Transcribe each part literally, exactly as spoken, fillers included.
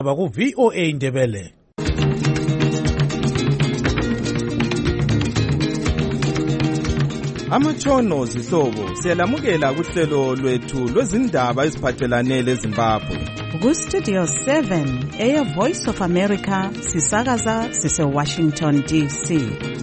Baku V O A Ndebele. Amatshono zihlobo siyalamukela kuhlelo lwethu lwezindaba eziphathelane leZimbabwe. Ku Studio seven, Air Voice of America, sisakaza sise Washington D C.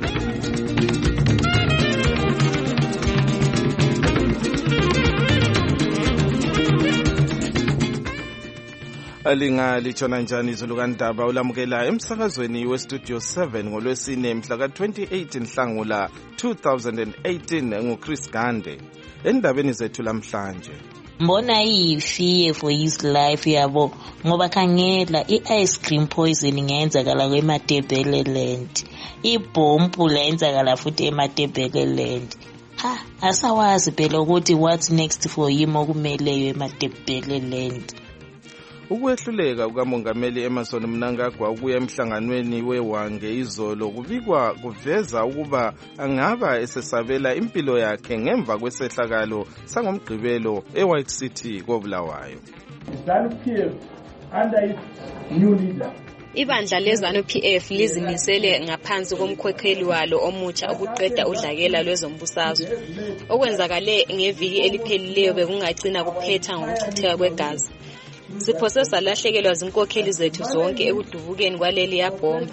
Alinga lichona njani izulu kandaba ulamukela emsakazweni we Studio seven ngolwesine mhla ka twenty-eight Nhlangula two thousand eighteen nguChris Gande. Endabeni zethu lamhlanje. Mbona iyifiye for his life yabo ngoba khangela i-ice cream poisoning yenzakala kweMatebeleland. Ibhombu lenzakala futhi eMatebeleland. Ha, asawazi phela ukuthi what's next for him okumeleyo eMatebeleland. Ukwehluleka kukamongameli Emmerson Mnangagwa ukuya emhlanganweni wewange izolo kubikwa kuveza ukuba angaba esesabela impilo yakhe ngemva kwesehlakalo sangomgqibelo eWhite City koBulawayo. ZANU-P F under its new leader. Ibandla leZANU-P F lizimisele ngaphansi komkhokheli walo omutsha ukuqeda udlakela lwezombusazwe. Okwenzakale ngeviki eliphelileyo bekungagcina kuphetha ngokuchitheka kwegazi. Siphose salahlekelwa zinkokheli zethu zonke ekudubukeni kwaleli yabhomba.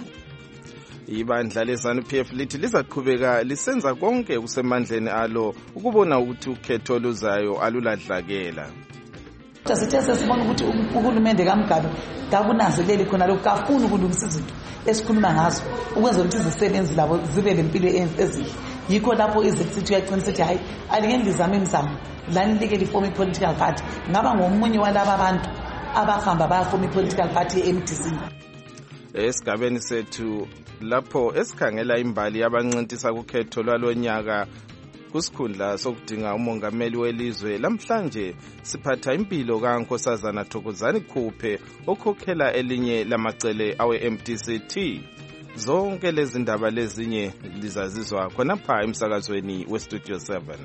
Ibandla leZANU-P F lithi lizaqhubeka lisenza konke kusemandleni alo ukubona ukuthi ukhetho luzayo aluladlakela. Sithe sesibona ukuthi uhulumende kaMgabe kakunanzeleli khona lokho kafuna ukulungisa izinto esikhuluma ngazo ukwenza ukuthi izisebenzi labo zibe lempilo ezinhle. Yikho lapho izithi uyaqinisa ukuthi hayi alingeni lizame imizamo lani like liform political party ngaba ngomunye walaba abantu abahamba bayafoma political party e-M D C. Esigabeni sethu lapho esikhangela imbali yabancintisa kukhetho lwalonyaka kusikhundla sokudinga umongameli welizwe lamhlanje siphatha impilo kaNkosazana Thokozani Khuphe okhokhela elinye lamacele awe-M D C T. Zonke lezi ndaba lezinye lizazizwa khonapha emsakazweni we Studio seven.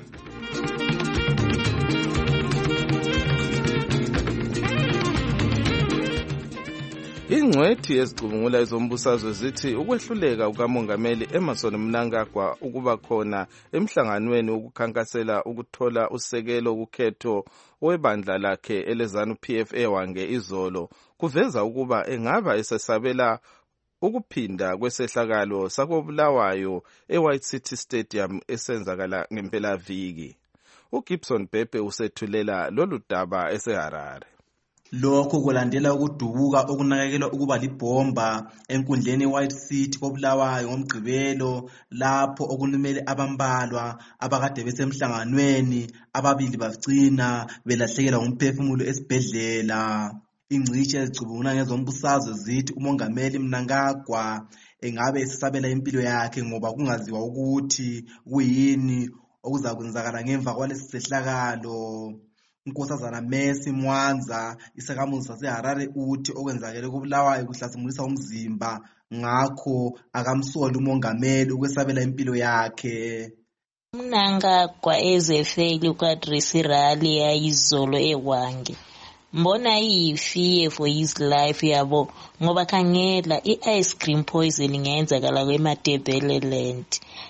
Ingcwethi ezicubungula ezombusazwe zithi ukwehluleka kukamongameli Emmerson Mnangagwa ukuba khona emhlanganweni ukukhankasela ukuthola usekelo kukhetho webandla lakhe eleZANU-P F ewange izolo kuveza ukuba engaba esesabela ukuphinda kwesehlakalo sakobulawayo eWhite City Stadium esenzakala ngempela viki. uGibson Bhebhe usethulela lolu daba eseHarare. Lokho kulandela ukudubuka okunakekelwa ukuba libhomba enkundleni eWhite City koBulawayo ngomgqibelo lapho okunimele abambalwa abakade besemhlanganweni ababili bagcina belahlekelwa ngumphefumulo esibhedlela. Ingcishi ezicubungula ngezombusazwe zithi umongameli Mnangagwa engabe esabela impilo yakhe ngoba kungaziwa ukuthi kuyini okuzakwenzakala ngemva kwalesi sehlakalo. Nkosazana Messi Mwanza isakamuzi saseHarare uthi okwenzakele koBulawayo kuhlasimulisa umzimba ngakho akamsoli umongameli ukwesabela impilo yakhe. Mnangagwa ezefeli kwadresi rally yayizolo ewange. Mbona iyifiye for his life yabo ngoba khangela i-ice cream poisoning yenzakala kweMatebeleland.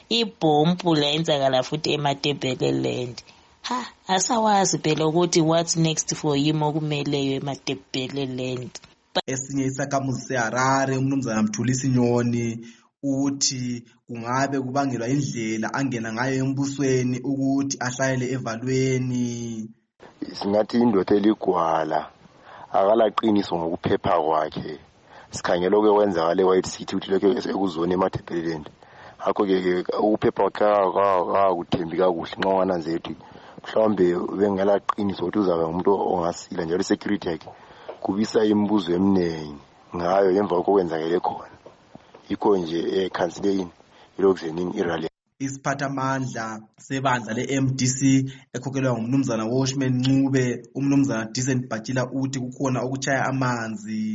Ibhombu lenzakala futhi eMatebeleland. Ha, asawazi phela ukuthi what's next for him okumeleyo eMatebeleland. Esinye isakhamuzi seHarare umnumzana Mthulisi Nyoni uthi kungabe kubangelwa indlela angena ngayo embusweni ukuthi ahlayele evalweni. Singathi indoda eligwala akalaqiniso ngokuphepha kwakhe. Sikhangela okwenzakala eWhite City uthi lokho ekuzona eMatebeleland. Akho ke ukuphepha kwakhe akakuthembi kakuhle nxa wananze ethi mhlawumbe bengela qiniso ukuthi uzaba umuntu ongasila njalo security yakhe kubisa imibuzo eminingi ngayo emva kokwenzakele khona. Yikho nje eCouncilin ilokuzening irally. Isiphathamandla sebandla le-M D C ekhokhelwa ngumnumzana Washman Ncube umnumzana Decent Bhatshila uthi kukhona ukuchaya amanzi.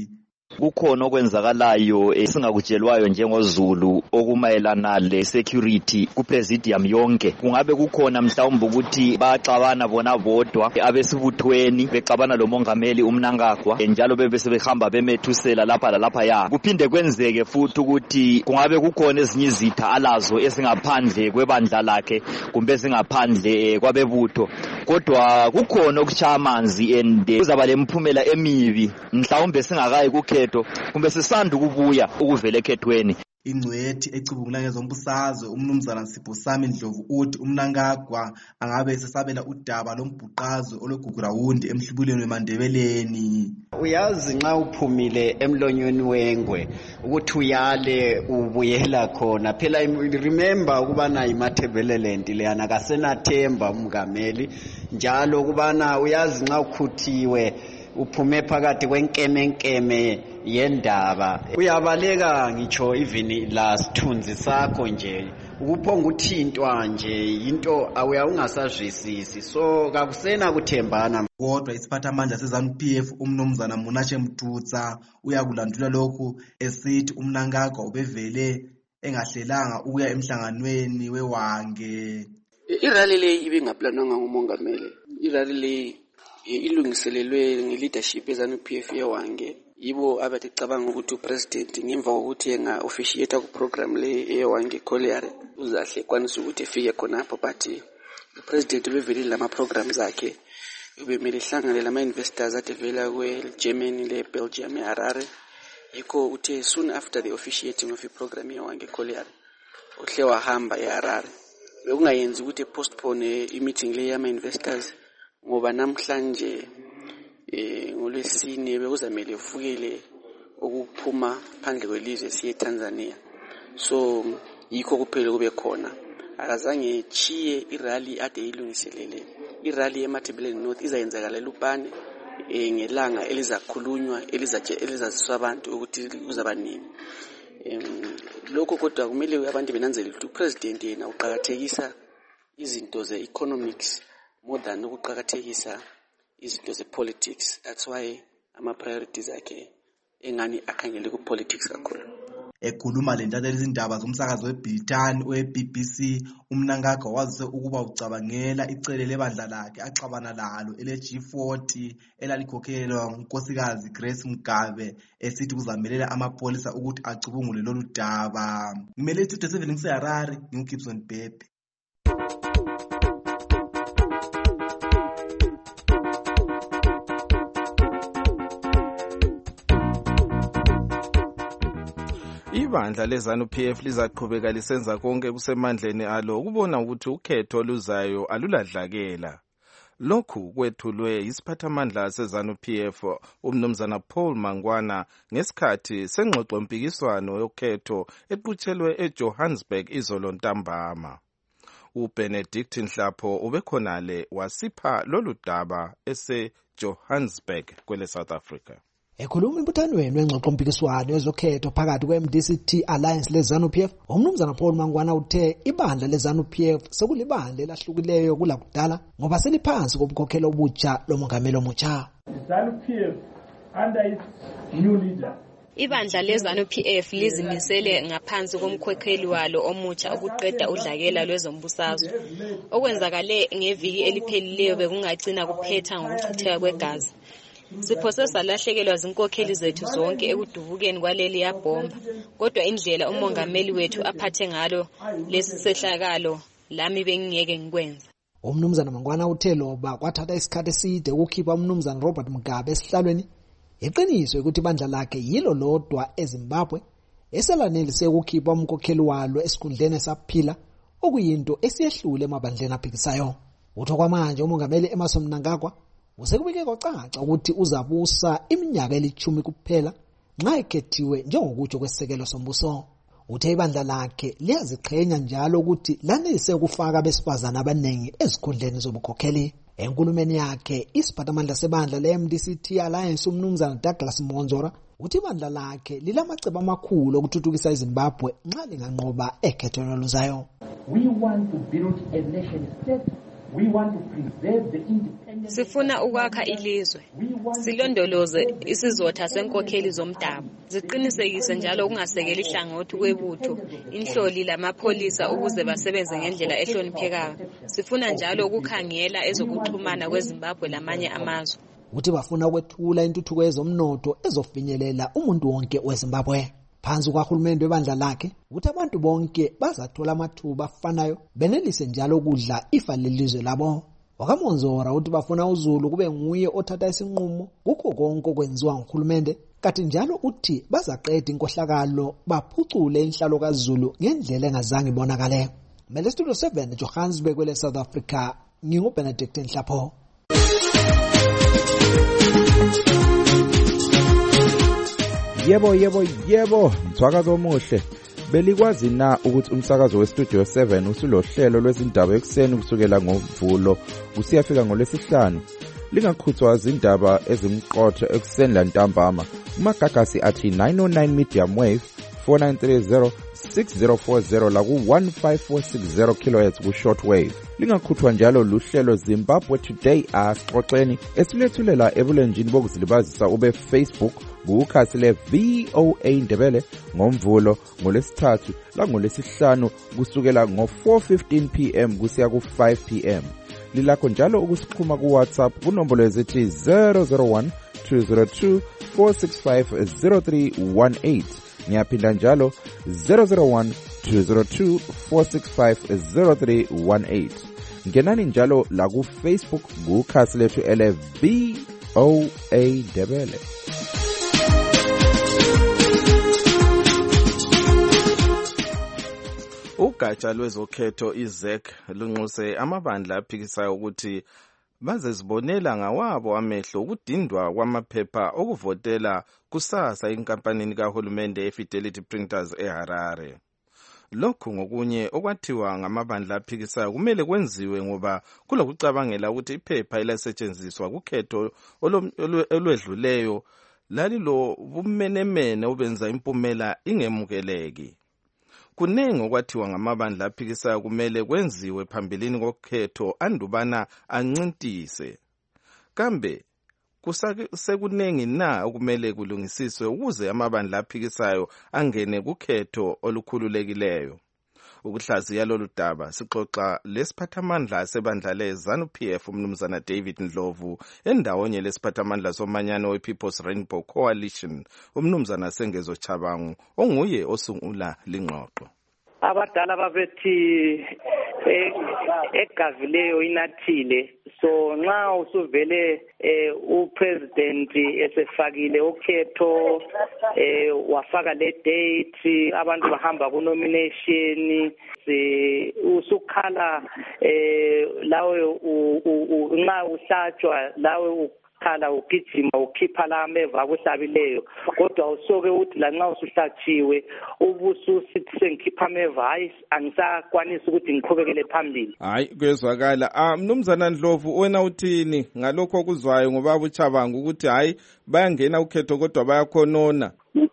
Kukhona okwenzakalayo esingakutshelwayo njengoZulu okumayelana le security ku presidium yonke. Kungabe kukhona mhlawumbe ukuthi baxabana bona bodwa abesibuthweni bexabana lo mongameli uMnangagwa njalo bebe sebehamba bemethusela lapha lalapha ya. Kuphinde kwenzeke futhi ukuthi kungabe kukhona ezinye izitha alazo esingaphandle kwebandla lakhe kumbe esingaphandle kwabebutho. Kodwa kukhona okuchaya amanzi and kuzaba lemphumela emibi mhlawumbe singakayi kukhe kumbe sisanda ukubuya ukuvela ekhethweni. Ingcwethi ecubungula ngezombusazwe umnumzana Sipho Ndlovu uthi uMnangagwa angabe sesabela udaba lombhuqazwe ologugurawundi emhlubulweni weMandebeleni. Uyazi nxa uphumile emlonyweni wengwe ukuthi uyale ubuyela khona phela. Remember ukubana iMatabeleland leyana kasenathemba umngameli njalo ukubana uyazi nxa ukhuthiwe uphume phakathi kwenkemenkeme yendaba uyabaleka ngitsho even la sithunzi sakho nje ukuphonga uthintwa nje into awuyawungasazwisisi so kakusena kuthembana. Kodwa isiphathamandla seZanu P F umnumzana Munashe Mtutsa uyakulandula lokhu esithi uMnangagwa ubevele engahlelanga ukuya emhlanganweni wewange. Irally le ibingaplanwanga ngumongameli. Irally le ilungiselelwe nge-leadership yeZanu P F yewange yibo abathi cabanga ukuthi upresident ngemva kokuthi yenga officiate ku program le yewange colliery uzahle kwanisa ukuthi efike khonapho but upresident ubevelile lama programs akhe ubemele hlangane lama investors athevela kweGermany le Belgium eHarare yikho uthe soon after the officiating of the program yewange colliery uhle wahamba eHarare bekungayenzi ukuthi postpone i-meeting le yama investors ngoba namhlanje eh ngolwesine bekuzamele ufukele ukuphuma phandle kwelizwe siye eTanzania so yikho kuphela kube khona akazange chiye irally ade ilungiselele irally eMatabeleland North izayenzakala eLupane eh ngelanga elizakhulunywa elizaje elizaziswa abantu ukuthi kuzabanini em lokho kodwa kumele abantu benanzele ukuthi upresident yena uqhakathekisa izinto ze-economics more than ukuqhakathekisa izinto ze-politics. That's why ama priorities akhe engani akhangele ku politics kakhulu. Ekhuluma le ntatheli izindaba zomsakazo weBritani we-B B C uMnangagwa wazise ukuba ucabangela icele lebandla lakhe axabana lalo ele G forty elalikhokhelwa unkosikazi Grace Mugabe esithi kuzamelela amapolisa ukuthi acubungule lolu daba. Ngimele isithuthi seven ngiseHarare ngingibson Bebe. Ibandla leZanu P F lizaqhubeka lisenza konke kusemandleni alo ukubona ukuthi ukhetho luzayo aluladlakela. Lokhu kwethulwe isiphathamandla seZanu P F umnumzana Paul Mangwana ngesikhathi sengxoxo mpikiswano yokhetho eqhutshelwe eJohannesburg izolo ntambama. uBenedict Nhlapho ubekhonale wasipha lolu daba eseJohannesburg kwele South Africa. Ekhuluma imbuthanweni wengxoxo mpikiswano yezokhetho phakathi kwe-M D C T Alliance leZanu P F, umnumzana Paul Mangwana uthe ibandla leZanu P F sekulibandla elahlukileyo kula kudala ngoba seliphansi kobukhokhelo obutsha lomongameli omutsha. ZANU P F under its new leader. Ibandla leZanu P F lizimisele ngaphansi komkhokheli walo omutsha ukuqeda udlakela lwezombusazwe. Okwenzakale ngeviki eliphelileyo bekungagcina kuphetha ngokuchitheka kwegazi. Siphose salahlekelwa zinkokheli zethu zonke ekudubukeni kwaleli yabhomba. Kodwa indlela umongameli wethu aphathe ngalo lesisehlakalo lami bengiyeke ngikwenza. Umnumzana Mangwana uthe loba kwathatha isikhathi eside ukukhipha umnumzana Robert Mugabe esihlalweni, iqiniso ukuthi ibandla lakhe yilo lodwa eZimbabwe eselanelise ukukhipha umkhokheli walo esikhundleni esaphila okuyinto esiyehlule emabandleni aphikisayo. Utho kwamanje umongameli Emmerson Mnangagwa usekubike kocaca ukuthi uzabusa iminyaka elithumi kuphela nxa ekhethiwe njengokutsho kwesekelo sombuso. Uthe ibandla lakhe liyaziqhenya njalo ukuthi lanelise ukufaka abesifazana abanengi ezikhundleni zobukhokheli. Enkulumeni yakhe isiphathamandla sebandla le-M D C T Alliance umnumzana Douglas Monzora uthi ibandla lakhe lilamacebo amakhulu okuthuthukisa iZimbabwe nxa linganqoba ekhethweni oluzayo. We want to build a nation state We want to preserve the independence. Sifuna ukwakha ilizwe. Silondoloze isizotha senkokheli zomdabu. Ziqinisekise njalo ukungasekeli ihlangothi kwebutho, inhloli lamapholisa ukuze basebenze ngendlela ehloniphekayo. Sifuna njalo ukukhangela ezokuxhumana kweZimbabwe lamanye amazwe. Uthi bafuna ukwethula intuthuko yezomnotho ezofinyelela umuntu wonke weZimbabwe. Phansi kwahulumende webandla lakhe ukuthi abantu bonke bazathola amathuba afanayo benelise njalo ukudla ifa lelizwe labo. Wakamonzora uthi bafuna uZulu kube nguye othatha isinqumo kukho konke okwenziwa nguhulumende, kanti njalo uthi bazaqeda inkohlakalo baphucule inhlalo kaZulu ngendlela engazange ibonakale. Mele Studio seven Johannesburg kwele South Africa, nginguBenedict Nhlapho. Yebo yebo yebo mthwakazi omuhle. Belikwazi na ukuthi umsakazo weStudio seven usulohlelo lwezindaba ekseni kusukela ngoMvulo usiyafika ngolwesihlanu. Lingaqhutswa izindaba ezimqotho ekseni lantambama. Umagagasi athi nine oh nine medium wave four nine three zero six zero four zero la ku one five four six zero kilohertz ku shortwave. Lingaqhutswa njalo luhlelo Zimbabwe Today asixoxeni esilethulela ebulenjini bokuzilibazisa ube Facebook kukhasi le V O A Ndebele ngoMvulo ngolesithathu la ngolesihlanu kusukela ngo four fifteen p m kusiya ku five p m. Lilakho njalo ukusikhuma ku WhatsApp kunombolo ezithi zero zero one two zero two four six five zero three one eight. Ngiyaphinda njalo zero zero one two zero two four six five zero three one eight. Ngenani njalo la ku Facebook kukhasi lethu ele V O A Ndebele. Ugatsha lwezokhetho iZ E C lunxuse amabandla aphikisayo ukuthi bazezibonela ngawabo amehlo ukudindwa kwamaphepha okuvotela kusasa enkampanini kahulumende eFidelity Printers eHarare. Lokhu ngokunye okwathiwa ngamabandla aphikisayo kumele kwenziwe ngoba kulokucabangela ukuthi iphepha elasetshenziswa kukhetho olwedluleyo lalilo bumenemene obenza impumela ingemukeleki. Kunengi okwathiwa ngamabandla aphikisayo kumele kwenziwe phambilini kokhetho andubana ancintise. Kambe kusekunengi na okumele kulungisiswe ukuze amabandla aphikisayo angene kukhetho olukhululekileyo. Ukuhlaziya lolu daba sixoxa lesiphathamandla sebandla leZANU P F umnumzana David Ndlovu endawonye lesiphathamandla somanyano wePeople's Rainbow Coalition umnumzana Sengezo Chabangu onguye osungula lingxoxo. Abadala babethi egavileyo inathile, so nxa usuvele upresident esefakile ukhetho wafaka le date abantu bahamba ku nomination usukhala lawe nxa uhlatshwa lawe khala ugijima ukhipha la ameva akuhlabileyo, kodwa usoke uthi la nxa usuhlatshiwe ubusu sithi sengikhipha ameva hayi angisakwanisa ukuthi ngiqhubekele phambili. Hayi kuyezwakala. Ah mnumzana Ndlovu wena uthini ngalokho okuzwayo ngoba uChabangu ukuthi hayi bayangena ukhetho kodwa bayakhonona?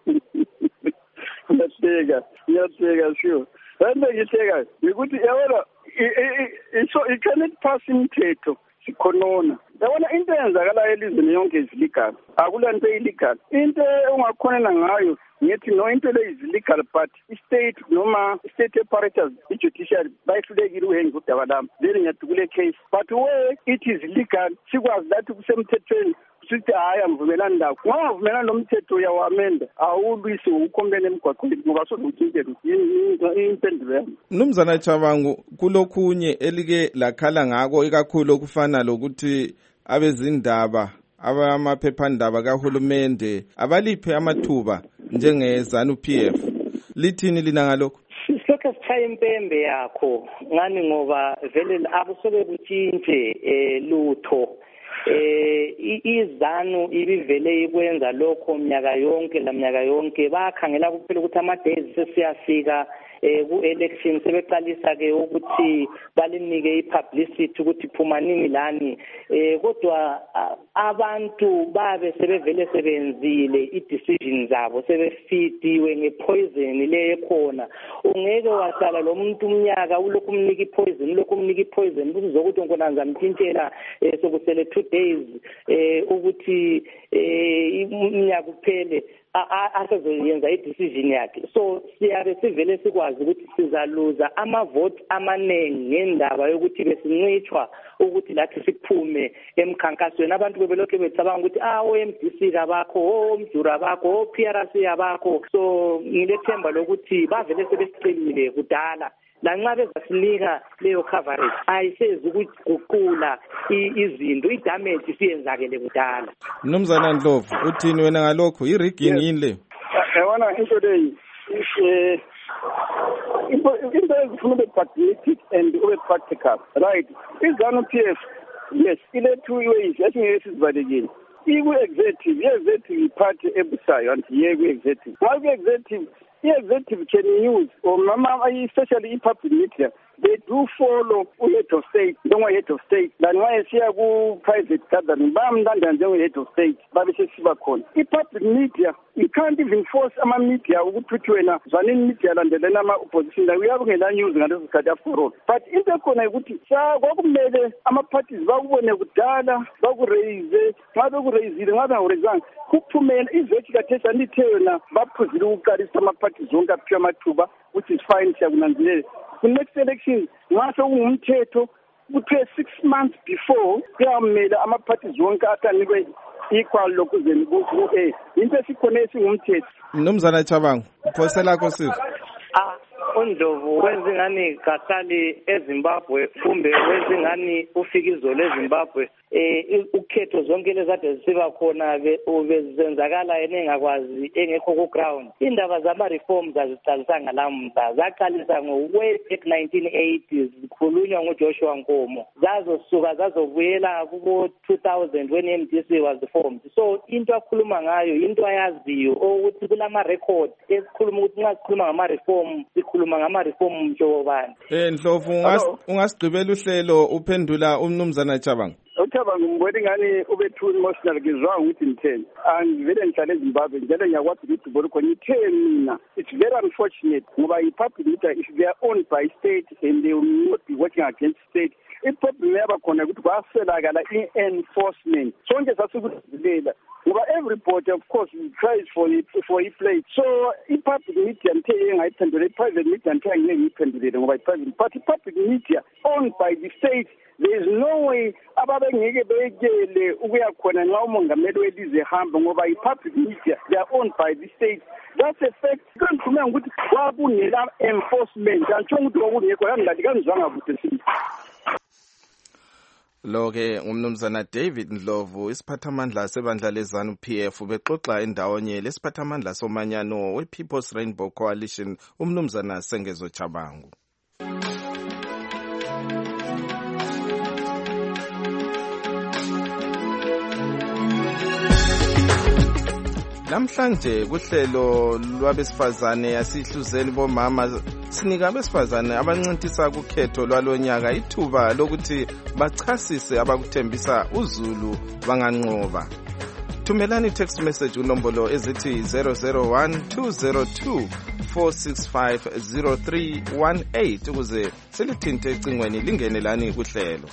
Ngiyaseka ngiyaseka sure. Bende ngiteka ukuthi yabona i cannot pass imithetho sikhonona. Yabona into eyenzakala elizweni yonke is-legal. Akulanto illegal. Into ungakhonena ngayo ngithi no into le is legal, but state noma state apparatus i-judiciary bayihlulekile uhenga udaba lami. Then ngiyathi kule case, but where it is legal sikwazi lathi kusemthethweni sithi hayi amvumelani lakho. Ngovumelani nomthetho uyawamenda awulwisi ukhombele emgwaqweni ngoba sokuthintela impendulo yami. Mnumzana Chabangu kulokhunye elike lakhala ngako ikakhulu okufana lokuthi abezindaba abamaphephandaba kahulumende abaliphe amathuba njengeZANU P F. Lithini lina ngalokho? Sisokho sithaya impembe yakho ngani ngoba vele akusoke kutshintshe lutho. Eh iZANU ibivele ikwenza lokho minyaka yonke la minyaka yonke bakhangela kuphela ukuthi ama days sesiyafika eh ku-election sebeqalisa ke ukuthi balinike i-publicity ukuthi phuma nini lani eh kodwa abantu babe sebevele sebenzile i-decision zabo sebefidiwe ngepoison le ekhona ungeke wasala lo muntu umnyaka ulokhu umnika ipoison ulokhu umnika ipoison uzokuthi nkonanza mthintela sokusele two days eh ukuthi eh umnyaka uphele asezoyenza i-decision yakhe so siyabe sivele sikwazi ukuthi sizaluza ama-vote amaningi ngendaba yokuthi besincitshwa ukuthi lathi siphume emkhankasweni abantu bebelokhu becabanga ukuthi ah o M D C kabakho o Mdura bakho o P R C abakho so ngilethemba lokuthi bavele sebesicelile kudala lanxa bezasinika leyo coverage ayisezi ukuguqula izinto idamage siyenzakele kudala. Mnumzana Ndlovu uthini wena ngalokho i-rigging yini le? Yabona into leyi eh into ezifuna ube pragmatic and ube practical right izanu P F yes ile two ways esingeke sizibalekile iku-executive i-executive party ebusayo and ye-executive while ku-executive i-executive can use or mama especially i-public media they do follow u-head of state njengo-head of state lani wayesiya ku-private gathering bayamlandela njengo-head of state babe sesiba khona i-public media you can't even force ama-media ukuthi uthi wena zwanini media landelena ama-opposition la uyabe ungela-news ngaleso sikhathi after all but into ekhona ukuthi kwakumele ama-parties bakubone kudala bakureyise nxa bekureyisile nxa bengakureyisanga kuphumela iveki kathesi andithi yona baphuzile ukuqalisa ama-parties wonke aphiwa amathuba which is fine siyakunanzelela ku-next election nxa sekungumthetho kuthiwe six months before kuyamela ama-parties wonke atanikwe equal lokuzeni ku-A into esikhona esingumthetho. Mnumzana Chabangu phosela sisi ah uNdlovu wenzingani kasali eZimbabwe kumbe wenzingani ufika izolo eZimbabwe eh ukhetho zonke lezade zisiba khona bezenzakala yena engakwazi engekho ku ground indaba zama reforms aziqalisa ngalamhla zaqalisa ngo-way back nineteen eighties zikhulunywa nguJoshua Nkomo zazosuka zazobuyela kubo two thousand when M D C was formed so into akhuluma ngayo into ayaziyo ukuthi kulama record esikhuluma ukuthi nxa sikhuluma ngama reform sikhuluma ngama reform mjobani eh Ndlovu ungasigqibela uhlelo uphendula umnumzana Chabangu. Uchabangu ngibona ingani ube too emotional ngizwa ukuthi ngitheni angivele ngihlale eZimbabwe njalo ngiyakwazi ukuthi borukho ngithe mina it's very unfortunate ngoba i-public media is they are owned by state and they will not be working against state i-problem yaba khona ukuthi kwaselakala i-enforcement sonke sasikuzilela ngoba everybody of course tries for it for i-plate so i-public media ngithe engayiphendule i-private media ngithe angeke ngiyiphendulele ngoba i-private but i-public media owned by the state there is no way ababengeke bekele ukuya khona nxa umongameli welizwe ehamba ngoba i-public media they are owned by the state that's a fact kangikhuluma ukuthi kwakungela enforcement antsho ukuthi kwakungekho yangingathi kanizwanga kude sini lo-ke umnumzana David Ndlovu isiphathamandla sebandla lezanu P F bexoxa endawonye lesiphathamandla somanyano we-People's Rainbow Coalition umnumzana Sengezo Chabangu. Namhlanje kuhlelo lwabesifazane yasihluzeli bomama sinika abesifazane abancintisa kukhetho lwalonyaka ithuba lokuthi bachasise abakuthembisa uzulu banganqoba. Thumelani text message unombolo ezithi zero zero one two zero two four six five zero three one eight ukuze silithinte ecingweni lingenelani kuhlelo.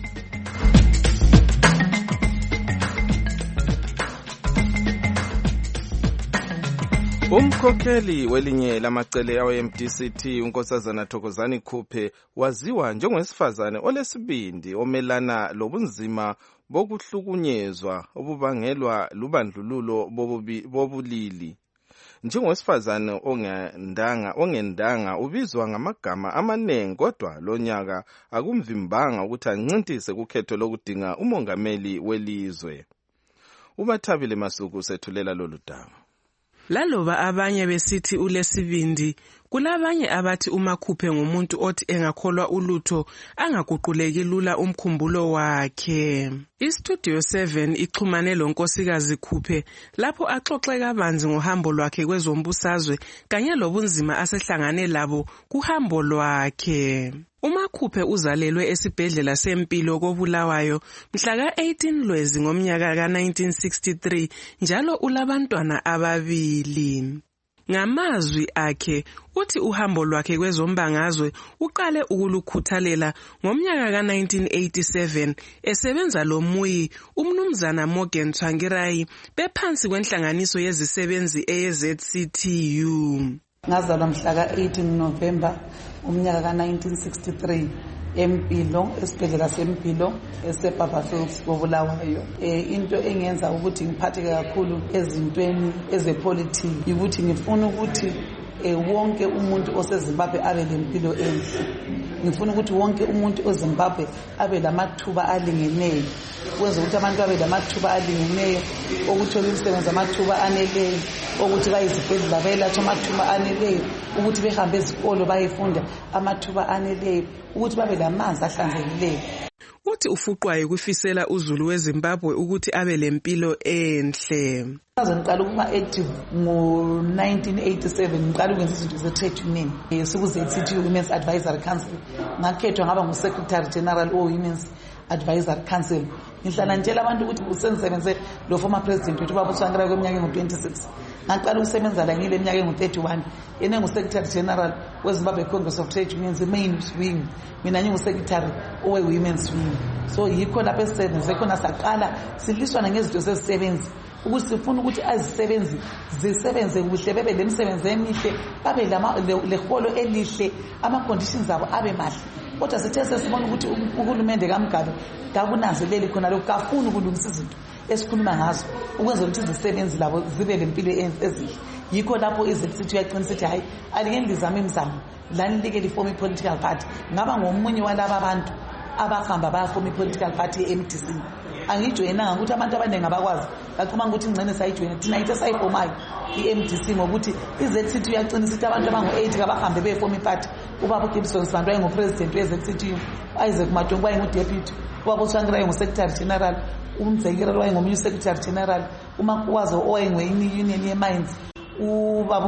Umkhokheli welinye lamacele awe-M D C T unkosazana Thokozani Khuphe waziwa njengowesifazane olesibindi omelana lobunzima bokuhlukunyezwa obubangelwa lubandlululo bobulili. Njengowesifazane ongendanga ongendanga ubizwa ngamagama amanengi kodwa lonyaka akumvimbanga ukuthi ancintise kukhetho lokudinga umongameli welizwe. Ubathabile Masuku sethulela lolu daba. Laloba abanye besithi ulesibindi Kulabanye abathi uMakhuphe ngumuntu othi engakholwa ulutho angaguquleki lula umkhumbulo wakhe. IStudio seven ixhumane lonkosikazi Khuphe lapho axoxe kabanzi ngohambo lwakhe kwezombusazwe kanye lobunzima asehlangane labo kuhambo lwakhe. uMakhuphe uzalelwe esibhedlela sempilo koBulawayo mhla ka-eighteen Lwezi ngomnyaka ka nineteen sixty-three njalo ulabantwana ababili. Ngamazwi akhe uthi uhambo lwakhe kwezombangazwe uqale ukulukhuthalela ngomnyaka ka nineteen eighty-seven esebenza lomuyi umnumzana Morgan Tsvangirai bephansi kwenhlanganiso yezisebenzi e-Z C T U. Ngazalwa mhla ka-eighteen November umnyaka ka nineteen sixty-three empilo esibhedlela sempilo eseBarberfields koBulawayo. Eh into engenza ukuthi ngiphatheke kakhulu ezintweni ezepolitiki ukuthi ngifuna ukuthi wonke umuntu oseZimbabwe abe lempilo enhle. Ngifuna ukuthi wonke umuntu oZimbabwe abe lamathuba alingeneyo. Kwenza ukuthi abantu babe lamathuba alingeneyo, ukuthola imisebenzi amathuba aneleyo, ukuthi bayizibhedlela bayelatshwa amathuba aneleyo, ukuthi behambe ezikolo bayefunda amathuba aneleyo, ukuthi babe lamanzi ahlanzekileyo. Uthi ufuqwayo kufisela uZulu weZimbabwe ukuthi abe lempilo enhle. Ngiqala ukuba active ngo nineteen eighty-seven ngiqala ukwenza izinto ze-trade union sikuze Z C T U Women's Advisory Council. Ngakhethwa ngaba ngu-Secretary General o Women's Advisory Council. Ngihlala ntshela abantu ukuthi usengisebenze lo former president wethu Baba Tsvangirai kweminyaka engu-twenty-six. Ngaqala ukusebenza la ngile eminyaka engu-thirty-one. Yena ngu-Secretary General weZimbabwe Congress of Trade Unions main wing. Mina ngingu-Secretary owe-Women's wing. So yikho lapho esisebenze khona saqala siliswana ngezinto zezisebenzi ukuthi sifuna ukuthi azisebenzi zisebenze kuhle bebe lemisebenzi emihle babe leholo elihle ama conditions abo abe mahle. Kodwa sithe sesibona ukuthi uhulumende kaMgabe kakunanzeleli khona lokho kafuna ukulungisa izinto esikhuluma ngazo ukwenza ukuthi izisebenzi labo zibe lempilo ezinhle. Yikho lapho iZ C T U yaqinisa ukuthi hayi alike ngizame imizamo la nilike liform i-political party ngaba ngomunye walaba abantu abahamba bayaform i-political party e-M D C. Angijoyinanga ukuthi abantu abaningi abakwazi baqhuma ukuthi ingcene sayijoyina thina yithe sayifomayo i-M D C ngokuthi iZ C T U yaqinisa ukuthi abantu abangu-eight kabahambe beform i-party. Ubaba uGibson Sandwa engupresident we-Z C T U, Isaac Matongo wayengudeputy, ubaba uTsvangirai engu-secretary general, uMzekela wayengomunye secretary general, uMakwazo owayengu-union ye-mines, ubaba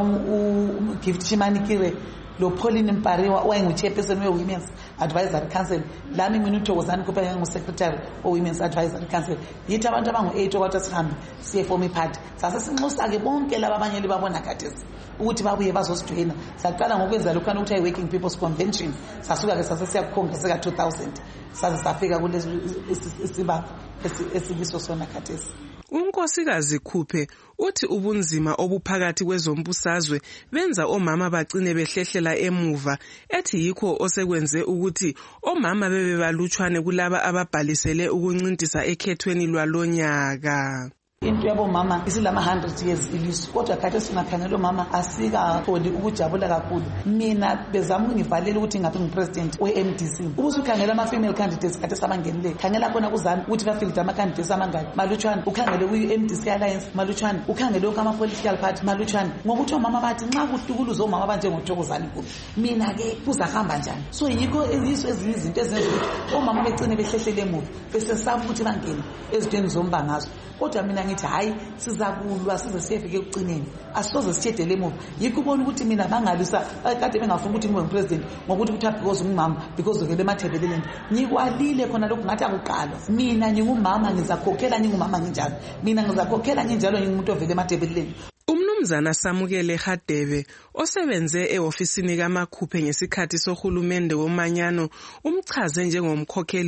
uGift Chimanikire lo Pauline Mpariwa owayengu-chairperson we-Women's Advisory Council, lami mina uThokozani Khuphe engu-secretary o-Women's Advisory Council. Yithi abantu abangu-eight okwathi sihambe siyeform i-party. Sase sinxusa-ke bonke laba abanye libabona khathesi ukuthi babuye bazosijoyina. Saqala ngokwenza lokhu ukuthi i-Working People's Convention. Sasuka-ke sase siyakukhongress ka-two thousand saze safika kulesi isibaba esikiso sona khathesi. Unkosikazi Khuphe uthi ubunzima obuphakathi kwezombusazwe benza omama bagcine behlehlela emuva, ethi yikho osekwenze ukuthi omama bebe balutshwane kulaba ababhalisele ukuncintisa ekhethweni lwalonyaka. Into yabo mama isilama one hundred years ilizwe kodwa kade singakhangela mama asikatholi ukujabula kakhulu. Mina bezama ungivalela ukuthi ngabe ngipresident we-M D C. Ubuze ukhangela ama female candidates kade sabangenile. Khangela khona kuzami ukuthi bafield ama candidates amangaki. Malutshwane ukhangele ku-M D C Alliance malutshwane ukhangele ukama political party malutshwane. Ngokuthi omama bathi nxa kuhlukuluza omama banje ngoThokozani Khuphe. Mina ke kuzahamba njani? So yikho iziso ezinye izinto ezenza ukuthi omama begcine behlehlele emuva bese saba ukuthi bangene ezintweni zombangazo. Kodwa mina ngithi hayi sizakulwa size siyefike ekucineni asisoze sithedele emuva. Yikho ubona ukuthi mina bangalisa kade bengafuna ukuthi ngibe ngupresident ngokuthi kuthi because ngumama because uvele emathebeleleni ngikwalile khona lokhu ngathi akuqala. Mina ngingumama ngizakhokhela ngingumama nginjalo. Mina ngizakhokhela nginjalo ngingumuntu ovele emathebeleleni. Umnumzana Samukele Hadebe osebenze e-ofisini kaMakhuphe ngesikhathi sohulumende womanyano umchaze njengomkhokheli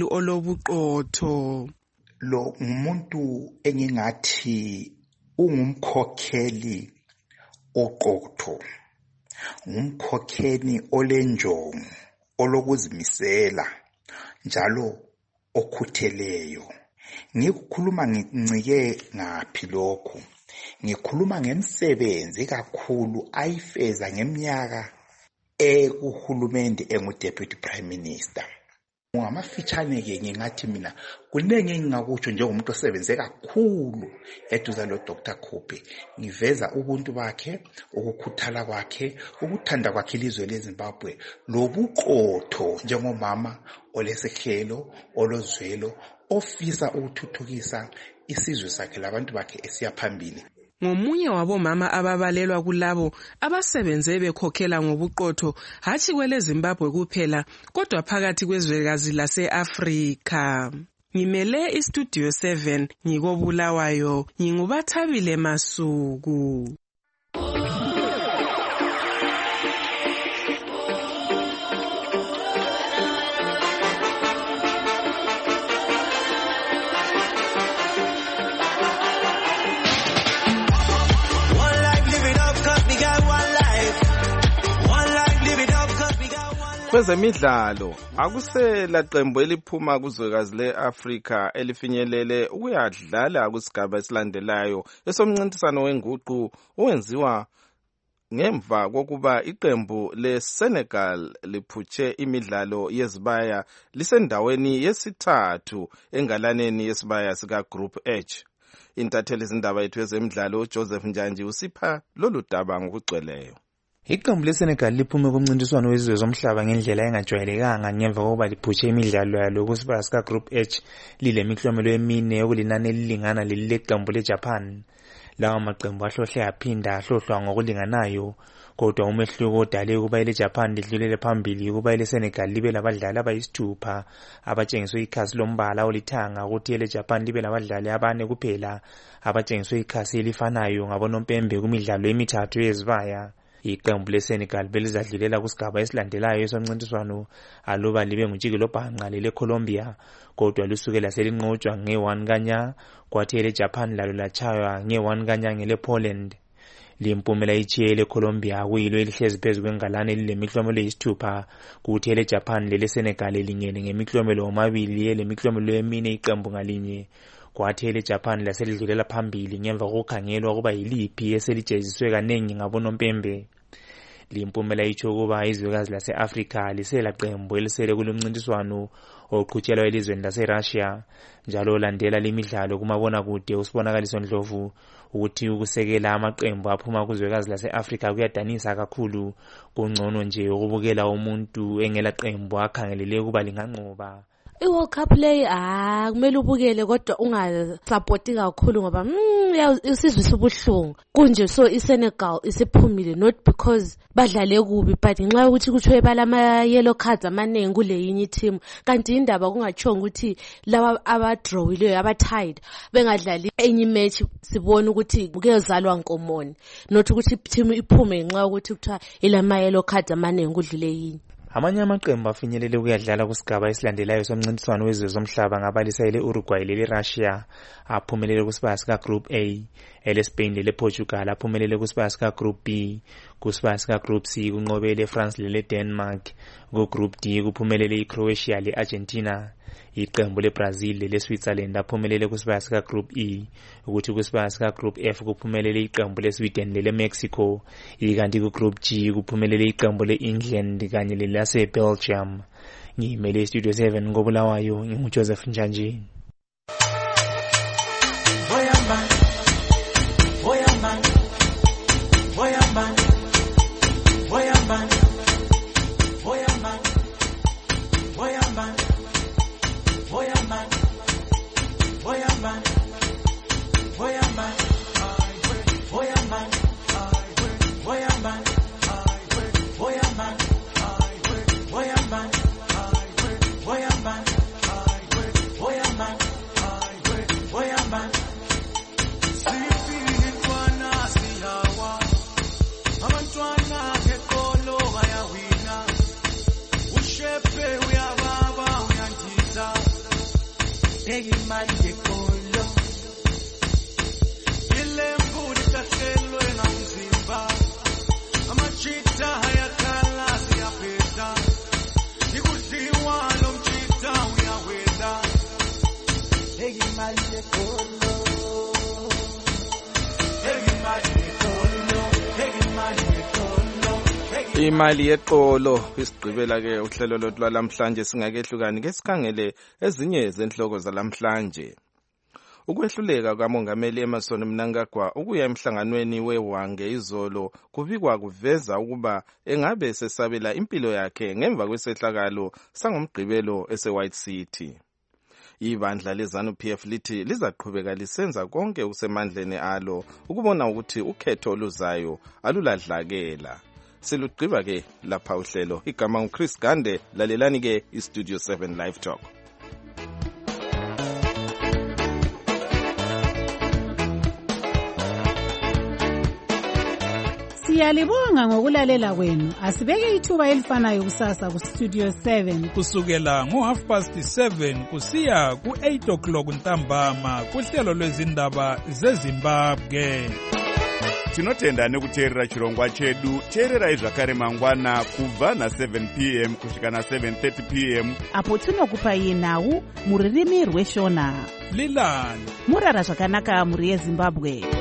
olobuqotho. Lo ngumuntu engingathi ungumkhokheli oqotho, ngumkhokheli olenjongo, olokuzimisela njalo okhutheleyo. Ngikukhuluma ngincike ngaphi lokho? Ngikhuluma ngemisebenzi kakhulu ayifeza ngeminyaka ekuhulumende engu-Deputy Prime Minister. Ngamafitshane ke ngingathi mina kunenge engingakutsho njengomuntu osebenze kakhulu eduze lo Doctor Khuphe. Ngiveza ubuntu bakhe, ukukhuthala kwakhe, ukuthanda kwakhe ilizwe leZimbabwe, lobuqotho njengomama olesehlelo, olozwelo, ofisa ukuthuthukisa isizwe sakhe labantu bakhe esiya phambili. Ngomunye wabomama ababalelwa kulabo abasebenze bekhokhela ngobuqotho hathi kwele Zimbabwe kuphela kodwa phakathi kwezwekazi lase-Afrika. Ngimele iStudio seven ngikobulawayo, ngingubathabile Masuku. Kwezemidlalo akusela qembu eliphuma kuzwekazi le-Afrika elifinyelele ukuyadlala kusigaba esilandelayo esomncintiswano wenguqu owenziwa ngemva kokuba iqembu leSenegal liphutshe imidlalo yezibaya lisendaweni yesithathu engalaneni yesibaya sika Group H. Intatheli izindaba yethu yezemidlalo uJoseph Njanji usipha lolu daba ngokugcweleyo. Iqembu leSenegal liphume kumncintiswano wezizwe zomhlaba ngendlela engajwayelekanga ngemva kokuba liphutshe imidlalo yalo kusibaya sika Group H lile miklomelo emine yokulinani elilingana leli leqembu leJapan. Lawa maqembu ahlohle aphinda ahlohlwa ngokulinganayo, kodwa umehluko odale ukuba eleJapan lidlulele phambili ukuba eleSenegal libe labadlali abayisithupha abatshengiswe ikhasi lombala olithanga, ukuthi eleJapan libe labadlali abane kuphela abatshengiswe ikhasi elifanayo ngabonompembe kumidlalo emithathu yezibaya. Iqembu leSenegal belizadlulela kusigaba esilandelayo esomncintiswano aluba libe ngutshikilobhanqa lele Colombia, kodwa lusukela selinqotshwa nge-one kanya, kwathi eleJapan lalo latshaywa nge-one kanya ngele Poland. Limpumela ichiye ele Colombia kuyilo elihlezi phezu kwengalane elilemiklomelo eyisithupha, kuthi eleJapan lele Senegal lingene ngemiklomelo omabili ele miklomelo emine iqembu ngalinye. Kwathi eleJapan laselidlulela phambili ngemva kokukhangelwa ukuba yiliphi eselijeziswe kanengi ngabonompembe. Limpumela itsho ukuba izwekazi lase-Afrika lisela qembu elisele kulomncintiswano oqhutshelwa elizweni lase-Russia, njalo landela limidlalo kumabonakude usibonakaliso Ndlovu ukuthi ukusekela amaqembu aphuma kuzwekazi lase-Afrika kuyadanisa kakhulu, kungcono nje ukubukela umuntu engela qembu akhangelele ukuba linganqoba. I-World Cup le ah kumele ubukele kodwa ungasupporti kakhulu ngoba mm usizwe ubuhlungu kunje. So iSenegal isiphumile not because badlale kubi but nxa ukuthi kuthiwe balama yellow cards amaningi kule yinye team, kanti indaba kungatshonga ukuthi laba abadrawileyo aba-tied bengadlali enye match sibona ukuthi kuyozalwa nkomoni, not ukuthi team iphume nxa ukuthi kuthiwa ilama yellow cards amaningi kudlule yinye. Amanye amaqembu afinyelele ukuyadlala kusigaba esilandelayo somncintiswano wezizwe zomhlaba ngabalisa ele Uruguay lele Russia aphumelele kusibaya sika Group A, ele Spain lele Portugal aphumelele kusibaya sika Group B, kusibaya sika Group C kunqobele France lele Denmark, ku Group D kuphumelele iCroatia le Argentina, iqembu leBrazil lele Switzerland aphumelele kusibaya sika Group E, ukuthi kusibaya sika Group F kuphumelele iqembu leSweden lele Mexico, ikanti ku Group G kuphumelele iqembu leEngland kanye lelase Belgium. Ngimele iStudio seven ngobulawayo, nginguJoseph Njanji. Voyaman, Voyaman, Voyaman, Voyaman, Voyaman, Voyaman, Voyaman, Voyaman, Voyaman, Voyaman, Voyaman, Voyaman, Voyaman, Voyaman, Voyaman, Voyaman. Sipilitwana siyawa, abantwana kekolo bayawina, ushepe uyababa uyangiza, egimali kekolo, ilembu litakelwe na mzimba, amachita hayakala siyapeta, ikuziwa lo mchita uyaweda, egimali kekolo. Hey, Imali yeqolo isigqibela ke uhlelo lothu lwalamhlanje singakehlukani ke sikhangele ezinye zenhloko zalamhlanje. Ukwehluleka kaMongameli Emmerson Mnangagwa ukuya emhlanganweni weWange izolo kubikwa kuveza ukuba engabe sesabela impilo yakhe ngemva kwesehlakalo sangomgqibelo ese-White City. Ibandla leZANU-P F lithi lizaqhubeka lisenza konke okusemandleni alo ukubona ukuthi ukhetho oluzayo aluladlakela. Silugqiba ke lapha uhlelo. Igama nguChris Gande, lalelani ke iStudio seven Live Talk. Siyalibonga ngokulalela kwenu. Asibeke ithuba elifanayo kusasa ku Studio seven kusukela ngo half past seven kusiya ku eight o'clock ntambama kuhlelo lwezindaba zeZimbabwe. Tinotenda nekuteerera chirongwa chedu. Teererai zvakare mangwana kubva na seven p m kusvika na seven thirty p m apo tinokupai nhau muririmi rweshona. Lilani murara zvakanaka muri yeZimbabwe.